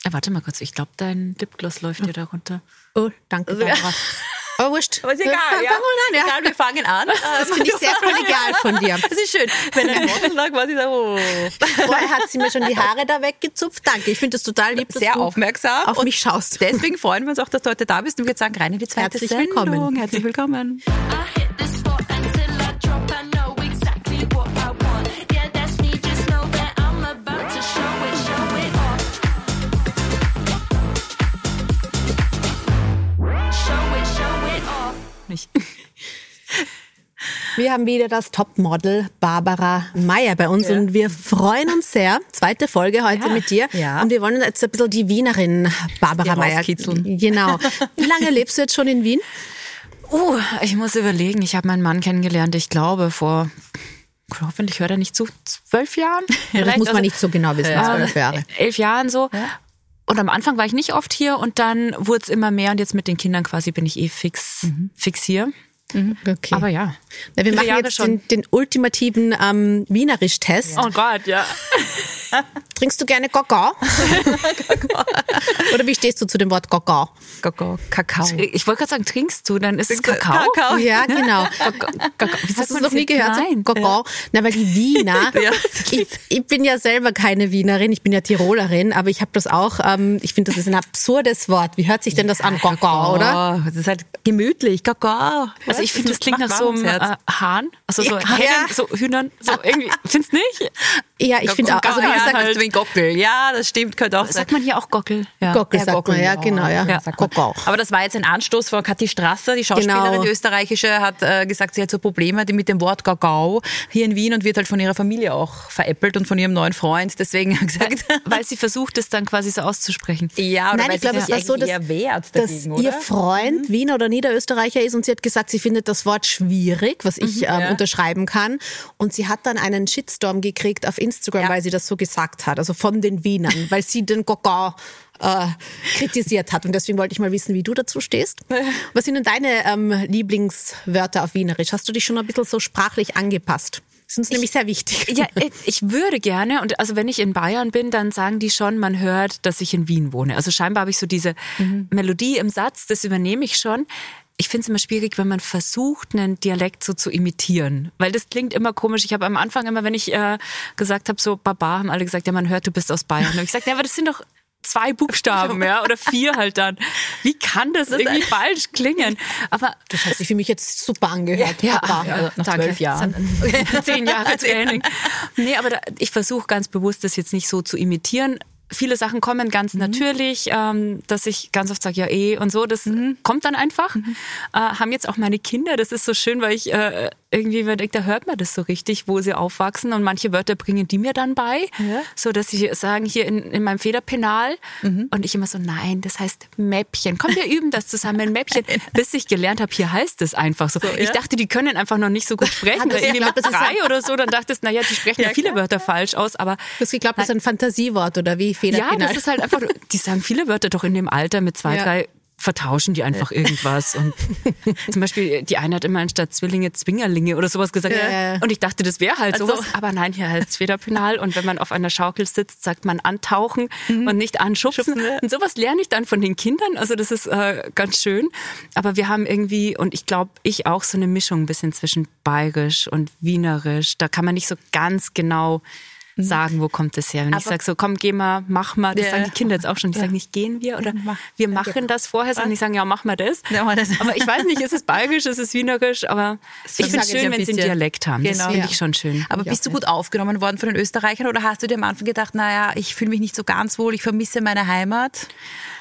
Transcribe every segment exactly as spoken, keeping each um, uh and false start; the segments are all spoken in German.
Ja, warte mal kurz, ich glaube, dein Lipgloss läuft dir da runter. Oh, danke, Barbara. Oh, wurscht. Aber ist egal, Fang ja. mal an, ja. Egal, wir fangen an. Das finde ich sehr kollegial von dir. Das ist schön. Wenn ein Model lag, war sie da, oh. Vorher hat sie mir schon die Haare da weggezupft. Danke, ich finde das total lieb, dass Sehr du aufmerksam auf und mich schaust. Deswegen freuen wir uns auch, dass du heute da bist und wir sagen rein in die zweite Herzlich Sendung. willkommen. Herzlich willkommen. Nicht. Wir haben wieder das Topmodel Barbara Meier bei uns Ja. und wir freuen uns sehr. Zweite Folge heute Ja. mit dir. Ja. Und wir wollen jetzt ein bisschen die Wienerin Barbara Die Meier rauskitzeln. Genau. Wie lange lebst du jetzt schon in Wien? Uh, ich muss überlegen, ich habe meinen Mann kennengelernt, ich glaube vor, hoffentlich hört er nicht zu, zwölf Jahren? Ja, das Vielleicht, muss man also, nicht so genau wissen, äh, zwölf Jahre. Elf Jahren so. Ja. Und am Anfang war ich nicht oft hier und dann wurde es immer mehr und jetzt mit den Kindern quasi bin ich eh fix, Mhm. fix hier. Okay. Aber ja. Na, wir Viele machen Jahre jetzt schon. den, den ultimativen ähm, Wienerisch-Test. Oh Gott, ja. Trinkst du gerne Gogga? Oder wie stehst du zu dem Wort Gogga? Kakao. Kakao. Ich wollte gerade sagen, trinkst du, dann ist es Kakao. Kakao. Ja, genau. Kakao. Wie Hast du es noch nie gehört? So Nein. Gogga. Na, weil die Wiener, Ja. ich, ich bin ja selber keine Wienerin, ich bin ja Tirolerin, aber ich habe das auch, ähm, ich finde, das ist ein absurdes Wort. Wie hört sich denn das an? Gogga, oder? Oh, das ist halt gemütlich. Kakao. Also ich finde, das klingt nach so einem äh, Hahn. Also so Ja. Hennen, so Hühnern. So irgendwie. Findest du nicht? Ja, ich finde auch, also wie ja, gesagt, halt wie Gockel. Ja, das stimmt, könnte auch sein. Sagt man hier auch Gockel? Ja. Gockel Ja, sagt Gockel, man, ja, genau, ja. Ja. Gogga. Aber das war jetzt ein Anstoß von Kathi Strasser, die Schauspielerin, Genau. die österreichische, hat äh, gesagt, sie hat so Probleme mit dem Wort Gagau hier in Wien und wird halt von ihrer Familie auch veräppelt und von ihrem neuen Freund. Deswegen hat sie gesagt, Weil sie versucht, es dann quasi so auszusprechen. ja, oder Nein, weil ich glaube, sie es sich war so, eigentlich dass, eher wehrt dass dagegen, ihr oder? Freund Wiener oder Niederösterreicher ist und sie hat gesagt, sie findet das Wort schwierig, was ich ähm, ja. unterschreiben kann. Und sie hat dann einen Shitstorm gekriegt auf Instagram, Ja. weil sie das so gesagt hat, also von den Wienern, weil sie den Gogga äh, kritisiert hat. Und deswegen wollte ich mal wissen, wie du dazu stehst. Was sind denn deine ähm, Lieblingswörter auf Wienerisch? Hast du dich schon ein bisschen so sprachlich angepasst? Das ist uns nämlich sehr wichtig. Ja, ich würde gerne, und also wenn ich in Bayern bin, dann sagen die schon, man hört, dass ich in Wien wohne. Also scheinbar habe ich so diese Mhm. Melodie im Satz, das übernehme ich schon. Ich finde es immer schwierig, wenn man versucht, einen Dialekt so zu imitieren. Weil das klingt immer komisch. Ich habe am Anfang immer, wenn ich äh, gesagt habe, so Baba, haben alle gesagt, ja, man hört, du bist aus Bayern. Und ich sage, ja, aber das sind doch zwei Buchstaben, ja, oder vier halt dann. Wie kann das irgendwie falsch klingen? Aber Das hat sich für mich jetzt super angehört. ja, Papa. ja, nach danke. zwölf Jahren. Zehn Jahre Training. Nee, aber da, ich versuche ganz bewusst, das jetzt nicht so zu imitieren. Viele Sachen kommen ganz Mhm. natürlich, ähm, dass ich ganz oft sage, ja eh und so, das Mhm. kommt dann einfach. Äh, haben jetzt auch meine Kinder, das ist so schön, weil ich äh, irgendwie mir denke, da hört man das so richtig, wo sie aufwachsen und manche Wörter bringen die mir dann bei, Ja. so dass sie sagen, hier in, in meinem Federpenal Mhm. und ich immer so, nein, das heißt Mäppchen. Komm, wir üben das zusammen, Mäppchen. Bis ich gelernt habe, hier heißt es einfach so. Ich ja? dachte, die können einfach noch nicht so gut sprechen, das weil irgendwie mit geglaubt, das ist drei oder so, dann dachtest, naja, die sprechen ja, Ja, viele klar. Wörter falsch aus, aber Du hast geglaubt, das ist ein Fantasiewort oder wie? ja, Federpenal. das ist halt einfach, die sagen viele Wörter doch in dem Alter mit zwei, Ja. drei, vertauschen die einfach irgendwas. Und zum Beispiel, die eine hat immer anstatt Zwillinge Zwingerlinge oder sowas gesagt. Ja. Und ich dachte, das wäre halt Also- sowas. Aber nein, hier heißt es Federpenal. Und wenn man auf einer Schaukel sitzt, sagt man antauchen und nicht anschubsen. Schubsen, ja. Und sowas lerne ich dann von den Kindern. Also das ist äh, ganz schön. Aber wir haben irgendwie, und ich glaube, ich auch, so eine Mischung ein bisschen zwischen bayerisch und wienerisch. Da kann man nicht so ganz genau sagen, wo kommt das her. Wenn ich Aber- sage so, komm, geh mal, mach mal, das Ja. sagen die Kinder jetzt auch schon. Die sagen nicht, gehen wir oder Mach. wir machen das vorher, sondern die sagen, ja, mach mal das. Ja, mach das. Aber ich weiß nicht, ist es bayerisch, ist es wienerisch, aber ich finde es versagt ja schön, ein wenn sie einen bisschen. Dialekt haben. Das Genau. finde Ja. ich schon schön. Aber bist du gut aufgenommen worden von den Österreichern oder hast du dir am Anfang gedacht, naja, ich fühle mich nicht so ganz wohl, ich vermisse meine Heimat?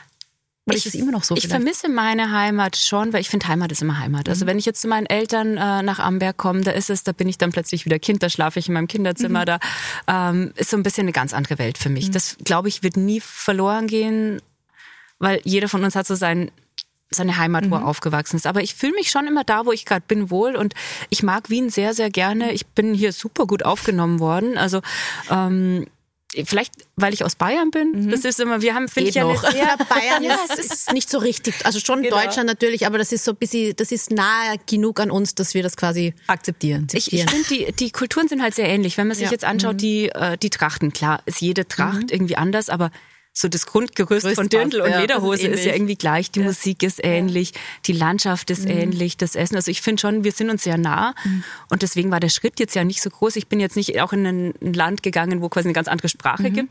Oder ist es immer noch so Ich vielleicht? vermisse meine Heimat schon, weil ich finde, Heimat ist immer Heimat. Also wenn ich jetzt zu meinen Eltern äh, nach Amberg komme, da ist es, da bin ich dann plötzlich wieder Kind, da schlafe ich in meinem Kinderzimmer, da ähm, ist so ein bisschen eine ganz andere Welt für mich. Das, glaube ich, wird nie verloren gehen, weil jeder von uns hat so sein seine Heimat, wo er aufgewachsen ist. Aber ich fühle mich schon immer da, wo ich gerade bin, wohl. Und ich mag Wien sehr, sehr gerne. Ich bin hier super gut aufgenommen worden. Also ähm, vielleicht, weil ich aus Bayern bin. Das ist immer, wir haben, finde ich, ja noch. eine, Ja, Bayern Ja, ist, ist nicht so richtig. Also schon Genau. Deutschland natürlich, aber das ist so ein bisschen, das ist nahe genug an uns, dass wir das quasi Akzeptieren. Ich, ich finde, die, die Kulturen sind halt sehr ähnlich. Wenn man sich Ja. jetzt anschaut, die, äh, die Trachten, klar, ist jede Tracht irgendwie anders, aber so das Grundgerüst Größt von Dirndl passt, und ja, Lederhose das ist ist, ja irgendwie gleich, die Ja. Musik ist ähnlich, die Landschaft ist ähnlich, das Essen. Also ich finde schon, wir sind uns sehr nah und deswegen war der Schritt jetzt ja nicht so groß. Ich bin jetzt nicht auch in ein, ein Land gegangen, wo quasi eine ganz andere Sprache gibt.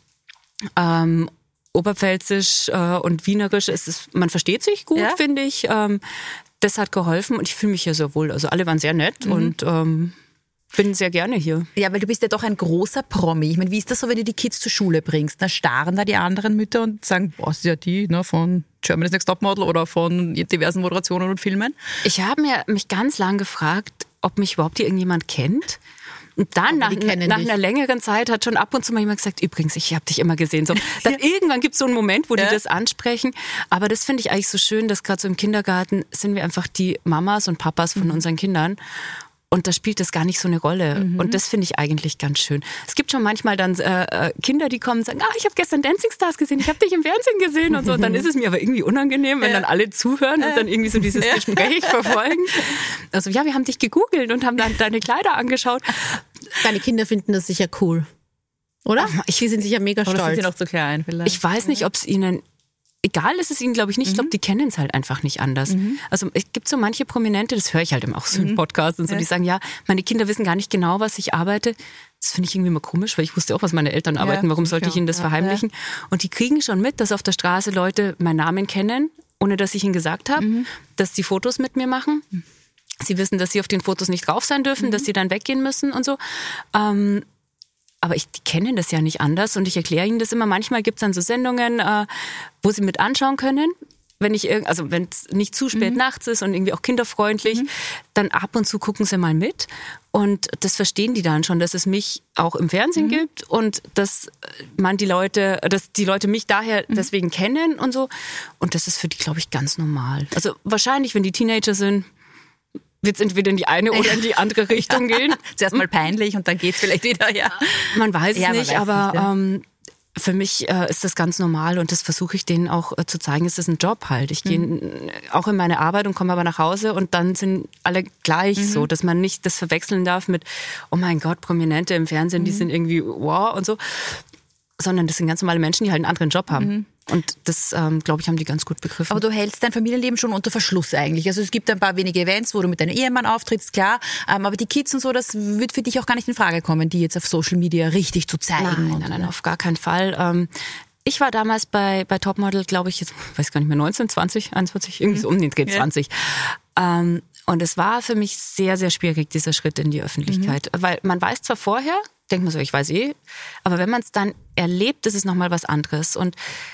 Ähm, Oberpfälzisch äh, und Wienerisch, ist es, man versteht sich gut, Ja. finde ich. Ähm, das hat geholfen und ich fühle mich hier sehr wohl. Also alle waren sehr nett und ähm, bin sehr gerne hier. Ja, weil du bist ja doch ein großer Promi. Ich meine, wie ist das so, wenn du die Kids zur Schule bringst? Da starren da die anderen Mütter und sagen, boah, das ist ja die ne, von Germany's Next Topmodel oder von diversen Moderationen und Filmen. Ich habe mir mich ganz lang gefragt, ob mich überhaupt hier irgendjemand kennt. Und dann, nach, die kennen nach dich. einer längeren Zeit, hat schon ab und zu mal jemand gesagt, übrigens, ich habe dich immer gesehen. So, dann irgendwann gibt es so einen Moment, wo Ja. die das ansprechen. Aber das finde ich eigentlich so schön, dass gerade so im Kindergarten sind wir einfach die Mamas und Papas von unseren Kindern. Und da spielt das gar nicht so eine Rolle. Mhm. Und das finde ich eigentlich ganz schön. Es gibt schon manchmal dann äh, Kinder, die kommen und sagen, ah, ich habe gestern Dancing Stars gesehen, ich habe dich im Fernsehen gesehen und so. Und dann ist es mir aber irgendwie unangenehm, wenn dann alle zuhören und dann irgendwie so dieses Gespräch verfolgen. Also ja, wir haben dich gegoogelt und haben dann deine Kleider angeschaut. Deine Kinder finden das sicher cool, oder? Ich- Die sind sicher mega Oder sind stolz. sie noch zu klein vielleicht? Ich weiß nicht, ob es ihnen... Egal ist es ihnen, glaube ich, nicht. Ich glaube, die kennen es halt einfach nicht anders. Also es gibt so manche Prominente, das höre ich halt immer auch so im Podcast und so, die sagen, ja, meine Kinder wissen gar nicht genau, was ich arbeite. Das finde ich irgendwie immer komisch, weil ich wusste auch, was meine Eltern arbeiten. Warum sollte ich ihnen das verheimlichen? Und die kriegen schon mit, dass auf der Straße Leute meinen Namen kennen, ohne dass ich ihnen gesagt habe, dass die Fotos mit mir machen. Sie wissen, dass sie auf den Fotos nicht drauf sein dürfen, dass sie dann weggehen müssen und so. Ähm, Aber ich, die kennen das ja nicht anders und ich erkläre ihnen das immer. Manchmal gibt es dann so Sendungen, äh, wo sie mit anschauen können. Wenn ich irg- also wenn es nicht zu spät nachts ist und irgendwie auch kinderfreundlich, dann ab und zu gucken sie mal mit. Und das verstehen die dann schon, dass es mich auch im Fernsehen gibt und dass man die Leute, dass die Leute mich daher deswegen kennen und so. Und das ist für die, glaube ich, ganz normal. Also wahrscheinlich, wenn die Teenager sind, wird es entweder in die eine oder in die andere Richtung gehen. Zuerst mal peinlich und dann geht's vielleicht wieder, ja. Man weiß es Ja, man nicht, weiß aber nicht, ja. ähm, für mich äh, ist das ganz normal und das versuche ich denen auch äh, zu zeigen, es ist ein Job halt. Ich gehe Mhm. auch in meine Arbeit und komme aber nach Hause und dann sind alle gleich Mhm. so, dass man nicht das verwechseln darf mit, oh mein Gott, Prominente im Fernsehen, Mhm. die sind irgendwie wow und so, sondern das sind ganz normale Menschen, die halt einen anderen Job haben. Und das, ähm, glaube ich, haben die ganz gut begriffen. Mhm. Aber du hältst dein Familienleben schon unter Verschluss eigentlich. Also es gibt ein paar wenige Events, wo du mit deinem Ehemann auftrittst, klar. Ähm, aber die Kids und so, das wird für dich auch gar nicht in Frage kommen, die jetzt auf Social Media richtig zu zeigen. Nein, und, nein, nein, auf gar keinen Fall. Ähm, ich war damals bei, bei Topmodel, glaube ich, jetzt weiß gar nicht mehr, neunzehn, zwanzig, einundzwanzig, irgendwie so um den Dreh zwanzig. Ähm, und es war für mich sehr, sehr schwierig, dieser Schritt in die Öffentlichkeit. Weil man weiß zwar vorher, denkt man so, ich weiß eh, aber wenn man es dann erlebt, ist es nochmal was anderes. Und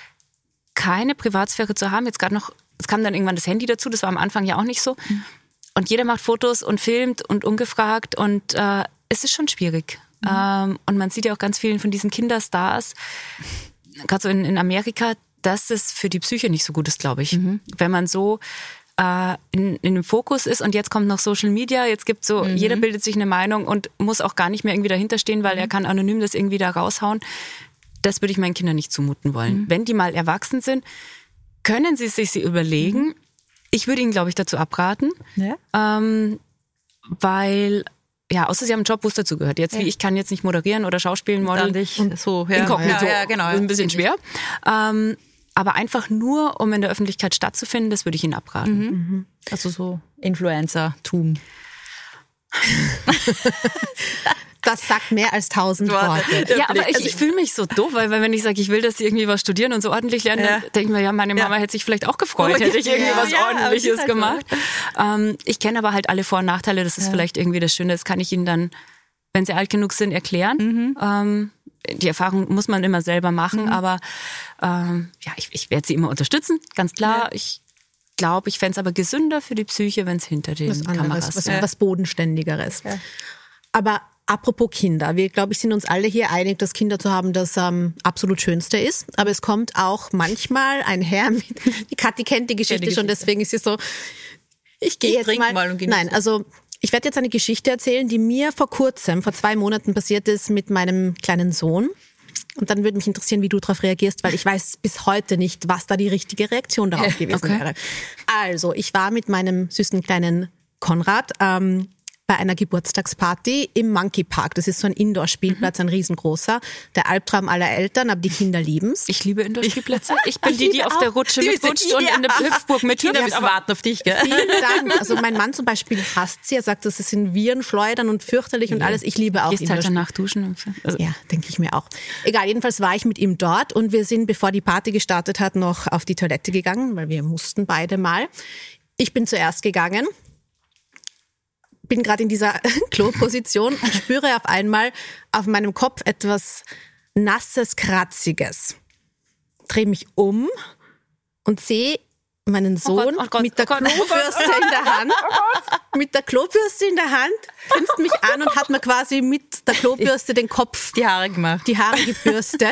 keine Privatsphäre zu haben, jetzt gerade noch, es kam dann irgendwann das Handy dazu, das war am Anfang ja auch nicht so. Und jeder macht Fotos und filmt und ungefragt und äh, es ist schon schwierig. Mhm. Ähm, und man sieht ja auch ganz vielen von diesen Kinderstars, gerade so in, in Amerika, dass es für die Psyche nicht so gut ist, glaube ich. Mhm. Wenn man so äh, in, in dem Fokus ist und jetzt kommt noch Social Media, jetzt gibt so, mhm. jeder bildet sich eine Meinung und muss auch gar nicht mehr irgendwie dahinter stehen, weil mhm. er kann anonym das irgendwie da raushauen. Das würde ich meinen Kindern nicht zumuten wollen. Mhm. Wenn die mal erwachsen sind, können sie sich sie überlegen. Mhm. Ich würde ihnen, glaube ich, dazu abraten, Ja. ähm, weil, ja, außer sie haben einen Job, wo es dazu gehört. Jetzt, Ja. wie ich kann jetzt nicht moderieren oder Schauspielen, modeln. Dann dich so, ja. Inkognito. Ja, ja, genau. Ist ein bisschen schwer. Ähm, aber einfach nur, um in der Öffentlichkeit stattzufinden, das würde ich ihnen abraten. Mhm. Also so Influencer-Tum. Das sagt mehr als tausend Worte. Ja, aber ich, ich fühle mich so doof, weil, weil wenn ich sage, ich will, dass sie irgendwie was studieren und so ordentlich lernen, Ja. dann denke ich mir, ja, meine Mama Ja. hätte sich vielleicht auch gefreut, Oh, hätte ich irgendwie ja, was ja, aber es Ordentliches ist halt so. gemacht. Ähm, ich kenne aber halt alle Vor- und Nachteile, das ist Ja. vielleicht irgendwie das Schöne, das kann ich ihnen dann, wenn sie alt genug sind, erklären. Mhm. Ähm, die Erfahrung muss man immer selber machen, aber ähm, ja, ich, ich werde sie immer unterstützen, ganz klar. Ja. Ich glaube, ich fände es aber gesünder für die Psyche, wenn es hinter den Was Kameras anderes, was, wäre. was Bodenständigeres. Aber apropos Kinder, wir, glaube ich, sind uns alle hier einig, dass Kinder zu haben das ähm, absolut Schönste ist. Aber es kommt auch manchmal einher mit, die Kathi kennt die Geschichte, Ja, die schon, Geschichte. deswegen ist sie so, ich gehe Ich jetzt trink mal. mal und genieße. Nein, also ich werde jetzt eine Geschichte erzählen, die mir vor kurzem, vor zwei Monaten passiert ist mit meinem kleinen Sohn. Und dann würde mich interessieren, wie du darauf reagierst, weil ich weiß bis heute nicht, was da die richtige Reaktion darauf gewesen Okay. wäre. Also, ich war mit meinem süßen kleinen Konrad ähm, bei einer Geburtstagsparty im Monkey Park. Das ist so ein Indoor-Spielplatz, ein riesengroßer. Der Albtraum aller Eltern, aber die Kinder lieben's. Ich liebe Indoor-Spielplätze. Ich bin Ich die, die liebe auf auch. der Rutsche Die mitrutscht sind- und ja. in der Hüpfburg mit Kinder Hüpft. müssen Aber warten auf dich, gell? Vielen Dank. Also mein Mann zum Beispiel hasst sie. Er sagt, das sind Virenschleudern und fürchterlich und alles. Ich liebe auch gehst halt Indoor-Spiel- danach duschen. Also, Ja, denke ich mir auch. Egal, jedenfalls war ich mit ihm dort und wir sind, bevor die Party gestartet hat, noch auf die Toilette gegangen, weil wir mussten beide mal. Ich bin zuerst gegangen, bin gerade in dieser Kloposition und spüre auf einmal auf meinem Kopf etwas Nasses, Kratziges. Drehe mich um und sehe meinen Sohn oh Gott, mit der oh Gott, oh Gott. Klobürste in der Hand. Mit der Klobürste in der Hand, grinst mich an und hat mir quasi mit der Klobürste den Kopf, Die Haare gemacht. die Haare gebürstet.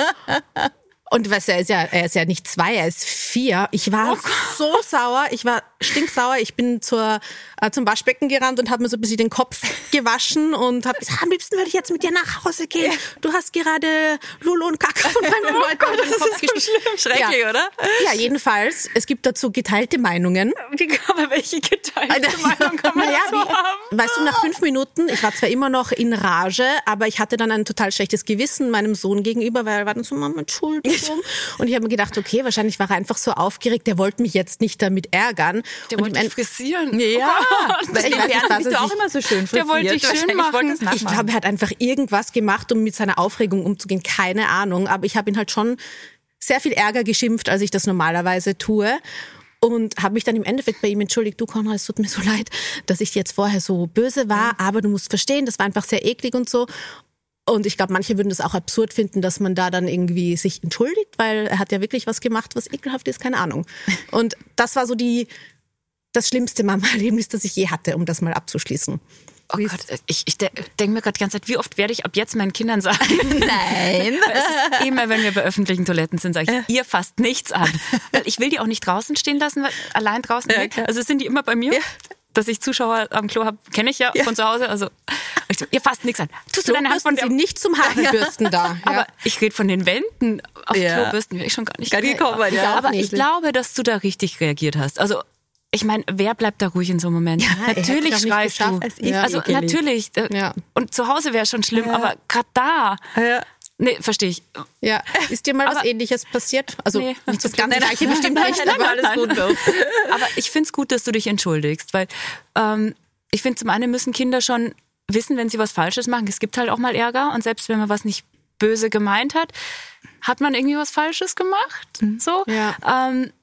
Und weißt du, er ist ja, er ist ja nicht zwei, er ist vier. Ich war so sauer, ich war stinksauer. Ich bin zur, äh, zum Waschbecken gerannt und habe mir so ein bisschen den Kopf gewaschen und habe gesagt, am liebsten würde ich jetzt mit dir nach Hause gehen. Du hast gerade Lulu und Kaka von meinen Leuten auf den Kopf geschmissen. schrecklich, Ja. oder? Ja, jedenfalls, es gibt dazu geteilte Meinungen. Wie, aber welche geteilte Meinung kann man Naja, dazu haben? wie, weißt du, nach fünf Minuten, ich war zwar immer noch in Rage, aber ich hatte dann ein total schlechtes Gewissen meinem Sohn gegenüber, weil er war dann so, Mama, Entschuldigung. Und ich habe mir gedacht, okay, wahrscheinlich war er einfach so aufgeregt, der wollte mich jetzt nicht damit ärgern. Der und wollte im dich frisieren. Ja, Weil ich weiß nicht, was bist er du auch sich- immer so schön Der wollte dich frisiert. schön Wahrscheinlich wollte machen. das Ich nachmachen. glaube, er hat einfach irgendwas gemacht, um mit seiner Aufregung umzugehen. Keine Ahnung. Aber ich habe ihn halt schon sehr viel Ärger geschimpft, als ich das normalerweise tue. Und habe mich dann im Endeffekt bei ihm entschuldigt. Du, Konrad, es tut mir so leid, dass ich jetzt vorher so böse war. Aber du musst verstehen, das war einfach sehr eklig und so. Und ich glaube, manche würden das auch absurd finden, dass man da dann irgendwie sich entschuldigt, weil er hat ja wirklich was gemacht, was ekelhaft ist, keine Ahnung. Und das war so die, das schlimmste Mama-Erlebnis, das ich je hatte, um das mal abzuschließen. Oh Gott, ich, ich de denke mir gerade die ganze Zeit, wie oft werde ich ab jetzt meinen Kindern sagen, Nein. es ist immer, wenn wir bei öffentlichen Toiletten sind, sage ich, ihr fasst nichts an. Weil ich will die auch nicht draußen stehen lassen, weil allein draußen. Ja, nee. klar. Also sind die immer bei mir. Ja. Dass ich Zuschauer am Klo habe, kenne ich ja, Ja. von zu Hause. Also ich so, ihr fasst nichts an. Tust du deine Hand von Klobürsten der... sind nicht zum Haarebürsten da. Aber Ja. ich rede von den Wänden. Auf Ja. Klobürsten wäre ich schon gar nicht Gar nicht gekommen, gekommen. ja. Aber nicht. ich glaube, dass du da richtig reagiert hast. Also ich meine, wer bleibt da ruhig in so einem Moment? er hätte Natürlich doch nicht schreist du. geschafft. Es ist Also ekelig. natürlich. äh, Ja. Und zu Hause wäre schon schlimm, aber gerade da. Ja. Nee, verstehe ich. Ja, ist dir mal was Aber- Ähnliches passiert? Also Nee. nicht das ganze Gleiche bestimmt nicht, Nein, aber alles gut. Doch. Aber ich finde es gut, dass du dich entschuldigst, weil ähm, ich finde, zum einen müssen Kinder schon wissen, wenn sie was Falsches machen. Es gibt halt auch mal Ärger und selbst wenn man was nicht böse gemeint hat, hat man irgendwie was Falsches gemacht. So. Ja. Ähm,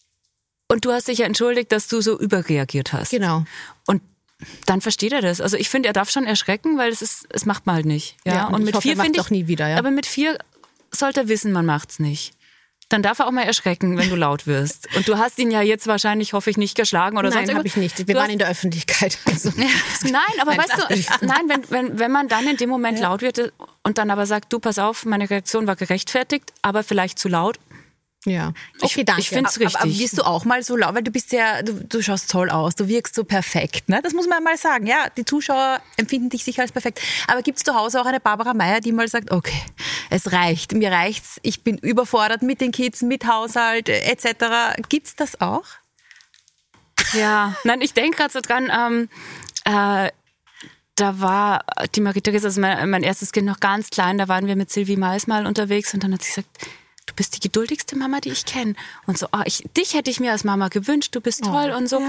und du hast dich ja entschuldigt, dass du so überreagiert hast. Genau. Und dann versteht er das. Also ich finde, er darf schon erschrecken, weil es ist, es macht man halt nicht. Ja, Ja, und ich hoffe, er macht's finde auch nie wieder, ja. Aber mit vier sollte er wissen, man macht's nicht. Dann darf er auch mal erschrecken, wenn du laut wirst. Und du hast ihn ja jetzt wahrscheinlich, hoffe ich, nicht geschlagen oder sonst Nein, habe irgendwas. ich nicht. Wir Du waren hast- in der Öffentlichkeit. Also. Nein, aber Nein, weißt du, nein, wenn, wenn, wenn man dann in dem Moment laut wird und dann aber sagt, du, pass auf, meine Reaktion war gerechtfertigt, aber vielleicht zu laut. Ja. Okay, danke. ich find's Aber, aber richtig. wirst du auch mal so laut, weil du bist ja, du, du schaust toll aus, du wirkst so perfekt, ne? Das muss man mal sagen. Ja, die Zuschauer empfinden dich sicher als perfekt. Aber gibt's zu Hause auch eine Barbara Meier, die mal sagt, okay, es reicht, mir reicht's, ich bin überfordert mit den Kids, mit Haushalt äh, et cetera. Gibt's das auch? Ja, nein, ich denke gerade so dran, ähm, äh, da war die Marie-Therese, also mein, mein erstes Kind noch ganz klein, da waren wir mit Sylvie Mais mal unterwegs und dann hat sie gesagt, du bist die geduldigste Mama, die ich kenne. Und so, oh, ich, dich hätte ich mir als Mama gewünscht, du bist toll und so.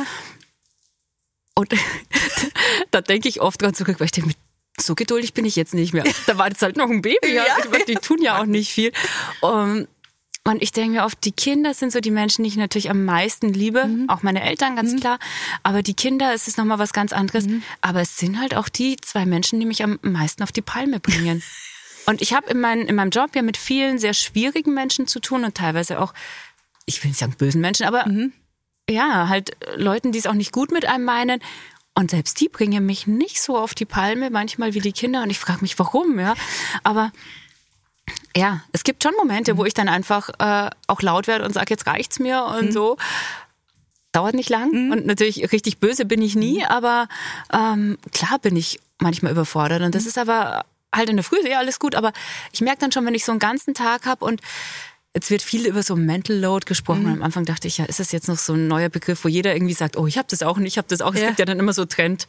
Und da denke ich oft dran zurück, weil ich denke, so geduldig bin ich jetzt nicht mehr. Da war jetzt halt noch ein Baby, ja. Ja. Die tun ja auch nicht viel. Um, und ich denke mir oft, die Kinder sind so die Menschen, die ich natürlich am meisten liebe. Mhm. Auch meine Eltern, ganz mhm. klar. Aber die Kinder, es ist nochmal was ganz anderes. Mhm. Aber es sind halt auch die zwei Menschen, die mich am meisten auf die Palme bringen. Und ich habe in, mein, in meinem Job ja mit vielen sehr schwierigen Menschen zu tun und teilweise auch, ich will nicht sagen bösen Menschen, aber mhm. ja, halt Leuten, die es auch nicht gut mit einem meinen. Und selbst die bringen mich nicht so auf die Palme, manchmal wie die Kinder. Und ich frage mich, warum, ja. Aber ja, es gibt schon Momente, mhm. wo ich dann einfach äh, auch laut werde und sage, jetzt reicht's mir und mhm. so. Dauert nicht lang. Mhm. Und natürlich richtig böse bin ich nie, aber ähm, klar bin ich manchmal überfordert. Und das mhm. ist aber halt in der Früh ja alles gut. Aber ich merke dann schon, wenn ich so einen ganzen Tag habe und jetzt wird viel über so Mental Load gesprochen. Mhm. Und am Anfang dachte ich, ja, ist das jetzt noch so ein neuer Begriff, wo jeder irgendwie sagt, oh, ich habe das auch und ich habe das auch. Es ja. gibt ja dann immer so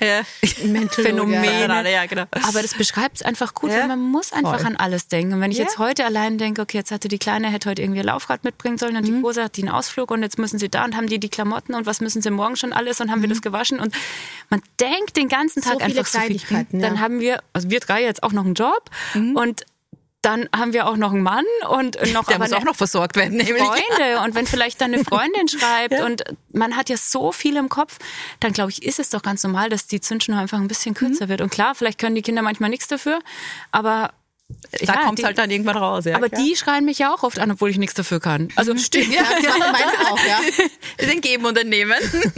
Trendphänomene. Ja. Ja, genau. Aber das beschreibt es einfach gut, ja. weil man muss einfach Voll. an alles denken. Und wenn ich ja. jetzt heute allein denke, okay, jetzt hatte die Kleine, hätte heute irgendwie ein Laufrad mitbringen sollen und mhm. die Große hat die einen Ausflug und jetzt müssen sie da und haben die die Klamotten und was müssen sie morgen schon alles und haben mhm. wir das gewaschen und man denkt den ganzen Tag so einfach so viel. Ja. Dann haben wir, also wir drei jetzt auch noch einen Job mhm. und dann haben wir auch noch einen Mann und noch der aber muss auch noch versorgt werden, nämlich. Freunde. Und wenn vielleicht dann eine Freundin schreibt ja. und man hat ja so viel im Kopf, dann glaube ich, ist es doch ganz normal, dass die Zündschnur einfach ein bisschen kürzer mhm. wird. Und klar, vielleicht können die Kinder manchmal nichts dafür, aber da ja, kommt es halt dann irgendwann raus. Ja, aber klar. die schreien mich ja auch oft an, obwohl ich nichts dafür kann. Also stimmt, ja, das machen meine auch, ja. Wir sind Geben und Nehmen.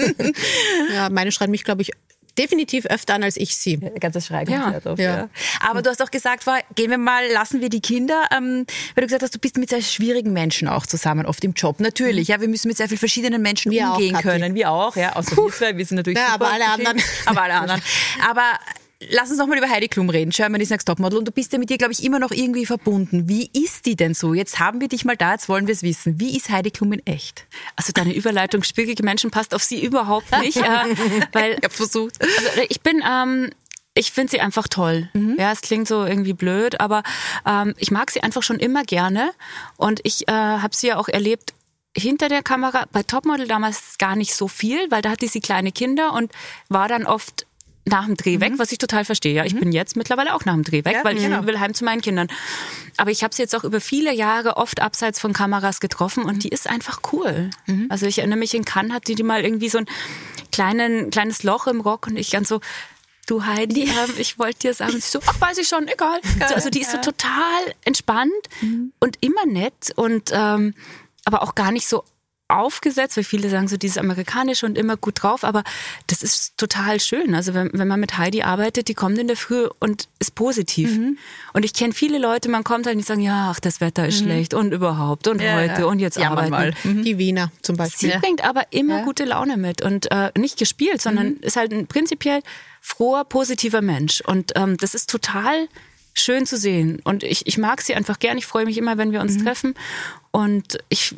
Ja, meine schreien mich, glaube ich, definitiv öfter an als ich sie. Ganzes Schreikonzert ja. oft, ja. ja. Aber du hast auch gesagt, war, gehen wir mal, lassen wir die Kinder, ähm, weil du gesagt hast, du bist mit sehr schwierigen Menschen auch zusammen, oft im Job. Natürlich, mhm. ja, wir müssen mit sehr vielen verschiedenen Menschen wir umgehen auch, können. Wir auch, ja, außer wir zwei, wir sind natürlich ja, super. Aber alle anderen. Aber alle anderen. Aber lass uns noch mal über Heidi Klum reden, Germany's Next Topmodel. Und du bist ja mit ihr, glaube ich, immer noch irgendwie verbunden. Wie ist die denn so? Jetzt haben wir dich mal da, jetzt wollen wir es wissen. Wie ist Heidi Klum in echt? Also deine Überleitung, spielige Menschen, passt auf sie überhaupt nicht. äh, weil, ich habe versucht. Also ich bin... Ähm, Ich finde sie einfach toll. Mhm. Ja, es klingt so irgendwie blöd, aber ähm, ich mag sie einfach schon immer gerne. Und ich äh, habe sie ja auch erlebt hinter der Kamera. Bei Topmodel damals gar nicht so viel, weil da hatte sie kleine Kinder und war dann oft nach dem Dreh weg, mhm. was ich total verstehe. Ja, ich mhm. bin jetzt mittlerweile auch nach dem Dreh weg, ja, weil ich genau. will heim zu meinen Kindern. Aber ich habe sie jetzt auch über viele Jahre oft abseits von Kameras getroffen und mhm. die ist einfach cool. Mhm. Also ich erinnere mich, in Cannes hatte die mal irgendwie so ein kleinen, kleines Loch im Rock und ich dann so, du Heidi, ähm, ich wollte dir sagen, und sie so, ach, weiß ich schon, egal. So, also die ist so total entspannt mhm. und immer nett und ähm, aber auch gar nicht so aufgesetzt, weil viele sagen so dieses Amerikanische und immer gut drauf, aber das ist total schön. Also wenn, wenn man mit Heidi arbeitet, die kommt in der Früh und ist positiv. Mhm. Und ich kenne viele Leute, man kommt halt und die sagen, ja, ach, das Wetter ist mhm. schlecht und überhaupt und ja, heute ja. und jetzt ja, arbeiten. Mal. Mhm. Die Wiener zum Beispiel. Sie bringt aber immer ja. gute Laune mit und äh, nicht gespielt, sondern mhm. ist halt ein prinzipiell froher, positiver Mensch. Und ähm, das ist total schön zu sehen. Und ich, ich mag sie einfach gern. Ich freue mich immer, wenn wir uns mhm. treffen. Und ich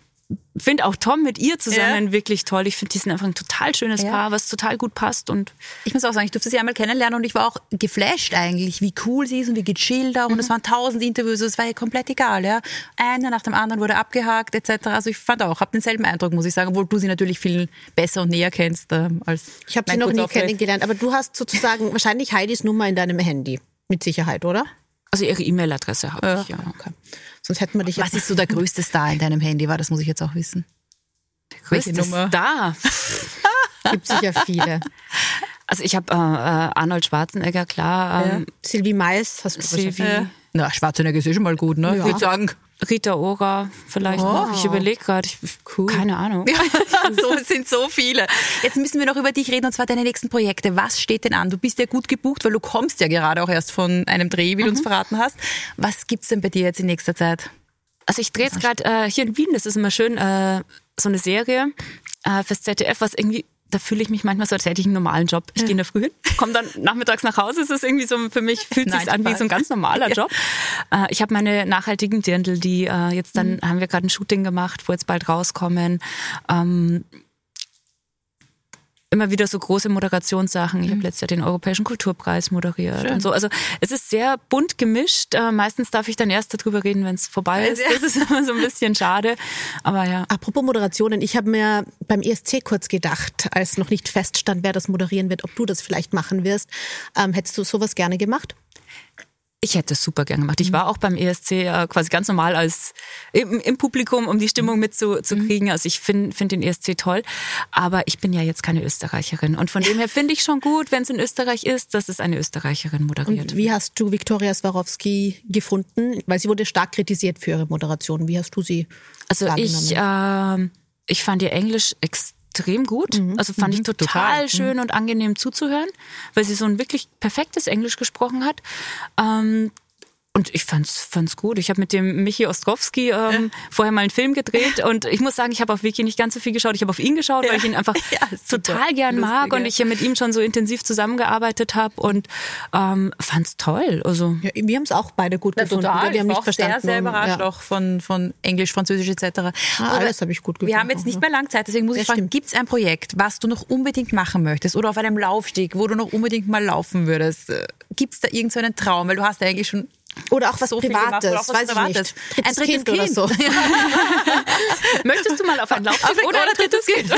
finde auch Tom mit ihr zusammen ja. wirklich toll. Ich finde, die sind einfach ein total schönes ja. Paar, was total gut passt. Und ich muss auch sagen, ich durfte sie einmal kennenlernen und ich war auch geflasht eigentlich, wie cool sie ist und wie gechillt auch. Mhm. Und es waren tausend Interviews, es war ihr komplett egal. Ja. Einer nach dem anderen wurde abgehakt et cetera. Also ich fand auch, habe denselben Eindruck, muss ich sagen, obwohl du sie natürlich viel besser und näher kennst ähm, als ich habe sie noch nie kennengelernt, aber du hast sozusagen wahrscheinlich Heidis Nummer in deinem Handy. Mit Sicherheit, oder? Also ihre E-Mail-Adresse habe ja. ich, ja. Okay. Sonst hätten wir dich. Was ist so der größte Star in deinem Handy? War das muss ich jetzt auch wissen. Der größte Nummer? Star? Gibt sicher viele. Also ich habe äh, Arnold Schwarzenegger, klar. Ähm, ja. Sylvie Mais hast du Sylvie. Äh, na, Schwarzenegger ist eh schon mal gut, ne? Ja. Ich würde sagen... Rita Ora vielleicht oh. noch. Ich überlege gerade. Cool. Keine Ahnung. So, es sind so viele. Jetzt müssen wir noch über dich reden, und zwar deine nächsten Projekte. Was steht denn an? Du bist ja gut gebucht, weil du kommst ja gerade auch erst von einem Dreh, wie mhm. du uns verraten hast. Was gibt's denn bei dir jetzt in nächster Zeit? Also ich drehe jetzt gerade äh, hier in Wien, das ist immer schön, äh, so eine Serie äh, fürs Z D F, was irgendwie, da fühle ich mich manchmal so, als hätte ich einen normalen Job. Ich ja. gehe in der Früh hin, komme dann nachmittags nach Hause. Es ist irgendwie so, für mich fühlt sich an wie so ein ganz normaler Job. Ja. Äh, ich habe meine nachhaltigen Dirndl, die äh, jetzt dann, mhm. haben wir gerade ein Shooting gemacht, wo jetzt bald rauskommen. Ähm, immer wieder so große Moderationssachen. Ich habe letztes Jahr den Europäischen Kulturpreis moderiert Schön. und so. Also es ist sehr bunt gemischt. Äh, meistens darf ich dann erst darüber reden, wenn es vorbei ist. Das ist immer so ein bisschen schade. Aber ja. Apropos Moderationen, ich habe mir beim E S C kurz gedacht, als noch nicht feststand, wer das moderieren wird, ob du das vielleicht machen wirst. Ähm, hättest du sowas gerne gemacht? Ich hätte es super gern gemacht. Ich war auch beim E S C äh, quasi ganz normal als im, im Publikum, um die Stimmung mitzukriegen. Mhm. Also ich finde find den E S C toll. Aber ich bin ja jetzt keine Österreicherin. Und von dem her finde ich schon gut, wenn es in Österreich ist, dass es eine Österreicherin moderiert. Und wie hast du Viktoria Swarovski gefunden? Weil sie wurde stark kritisiert für ihre Moderation. Wie hast du sie Also ich, äh, ich fand ihr Englisch extrem extrem gut. Mhm. Also fand mhm. ich total, total schön mhm. und angenehm zuzuhören, weil sie so ein wirklich perfektes Englisch gesprochen hat. Ähm, und ich fand's, fand's gut. Ich habe mit dem Michi Ostrowski ähm, ja. vorher mal einen Film gedreht und ich muss sagen, ich habe auf Vicky nicht ganz so viel geschaut. Ich habe auf ihn geschaut, ja. weil ich ihn einfach ja, total gern lustig, mag und ich ja mit ihm schon so intensiv zusammengearbeitet habe und ähm, fand's toll. Also ja, wir haben es auch beide gut gefunden. Total. Wir haben ich nicht verstanden. sehr, sehr überrascht auch von, von Englisch, Französisch et cetera. Ah, alles habe ich gut gefunden. Wir haben jetzt nicht mehr lang Zeit, deswegen muss ich fragen, gibt es ein Projekt, was du noch unbedingt machen möchtest oder auf einem Laufsteg, wo du noch unbedingt mal laufen würdest? Gibt es da irgend so einen Traum? Weil du hast ja eigentlich schon oder auch was so Privates, gemacht, auch was weiß Privates. ich nicht. Ein drittes Kind, Kind oder so. Möchtest du mal auf ein Laufsteg oder ein drittes Kind?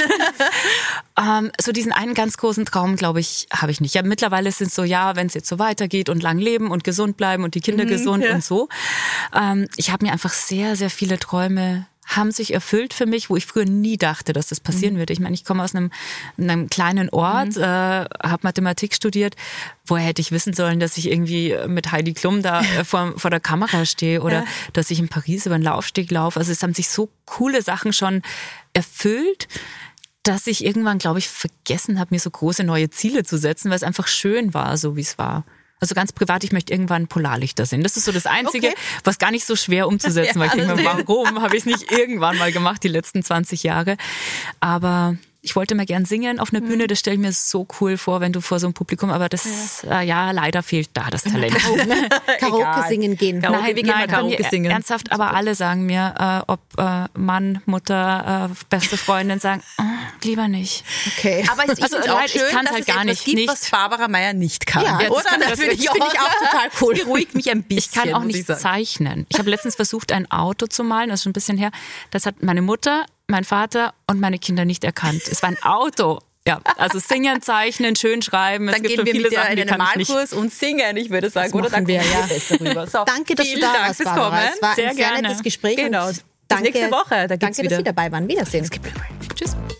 ähm, so diesen einen ganz großen Traum, glaube ich, habe ich nicht. Ja, mittlerweile sind es so, ja, wenn es jetzt so weitergeht und lang leben und gesund bleiben und die Kinder mhm, gesund ja. und so. Ähm, ich habe mir einfach sehr, sehr viele Träume haben sich erfüllt für mich, wo ich früher nie dachte, dass das passieren mhm. würde. Ich meine, ich komme aus einem, einem kleinen Ort, mhm. äh, habe Mathematik studiert. Woher hätte ich wissen sollen, dass ich irgendwie mit Heidi Klum da äh, vor, vor der Kamera stehe oder ja. dass ich in Paris über einen Laufsteg laufe. Also es haben sich so coole Sachen schon erfüllt, dass ich irgendwann, glaube ich, vergessen habe, mir so große neue Ziele zu setzen, weil es einfach schön war, so wie es war. Also ganz privat, ich möchte irgendwann Polarlichter sehen. Das ist so das Einzige, okay. was gar nicht so schwer umzusetzen, ja, weil ich denke mir, warum habe ich es nicht irgendwann mal gemacht, die letzten zwanzig Jahre. Aber ich wollte mal gern singen auf einer Bühne, das stelle ich mir so cool vor, wenn du vor so einem Publikum, aber das, ja, äh, ja leider fehlt da das Talent. Karaoke singen gehen. Karaoke, nein, wir gehen nein, Karaoke singen. Ernsthaft, aber alle sagen mir, äh, ob äh, Mann, Mutter, äh, beste Freundin sagen, oh, lieber nicht. Okay. Aber es ist also, auch schön, ich dass halt es gar nicht, gibt, nicht, was Barbara Meyer nicht kann. Ja, oder? Das, das finde ich, find ich auch total cool. Das beruhigt mich ein bisschen. Ich kann auch nicht zeichnen. Ich habe letztens versucht, ein Auto zu malen, das ist schon ein bisschen her. Das hat meine Mutter, mein Vater und meine Kinder nicht erkannt. Es war ein Auto. Ja, also singen, zeichnen, schön schreiben. Es Dann gibt gehen wir viele mit dir Sachen, in einen Malkurs und singen, ich würde sagen. Das oder da wir, ja. besser rüber. So, danke, dass du da Dank warst, Barbara. Kommen. Es war sehr ein sehr gerne. nettes Gespräch. Genau. Danke, nächste Woche. Da danke, wieder. dass Sie dabei waren. Wiedersehen. Tschüss.